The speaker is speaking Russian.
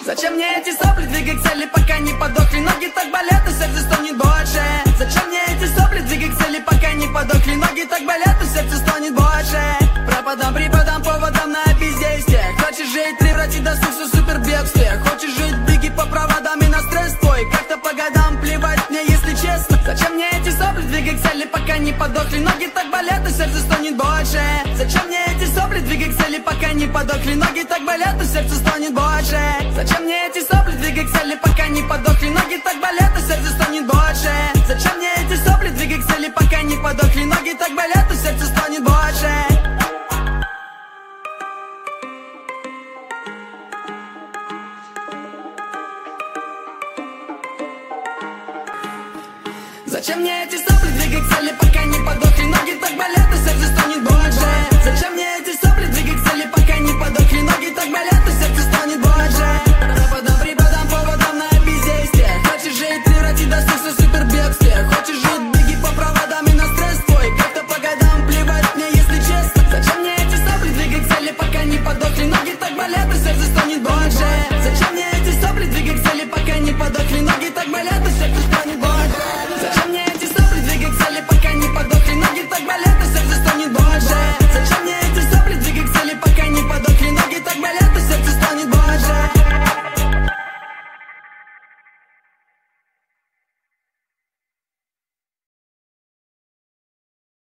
Зачем мне эти сопли, двигай к цели, пока не подохли. Ноги так болят, и сердце стонет больше. Зачем мне эти сопли, двигай к цели, пока не подохли. Ноги так болят, и сердце стонет больше. Пропадам, преподам поводам на бездействие. Хочешь жить, преврати досуг в супер бегстве. Хочешь жить, беги по проводам и на стресс твой. Как-то по годам, плевать мне, если честно. Зачем мне эти сопли, двигай к цели, пока не подохли. Ноги так болят, и сердце стонет больше. Зачем мне эти сопли, двигай к цели, пока не подохли. Ноги так болят, и сердце стонет больше. Зачем мне эти сопли, двигай к цели, пока не подохли. Ноги так болят, и сердце стонет больше. Зачем мне эти сопли, двигай к цели, пока не подохли. Ноги так болят, и сердце стонет больше. Зачем мне эти сопли, двигай к цели, пока не подохли. Ноги так болят, и сердце стонет больше. Зачем мне эти сопли, двигай к цели, пока не подохли. Ноги так болят, и сердце стонет больше. Пропадам, преподам поводам на бездействие. Хочешь жить, преврати досуг в супер бегстве. Хочешь жить, беги по проводам и на стресс твой. Как-то по годам, плевать мне, если честно. Зачем мне эти сопли, двигай к цели, пока не подохли. Ноги так болят, и сердце стонет больше.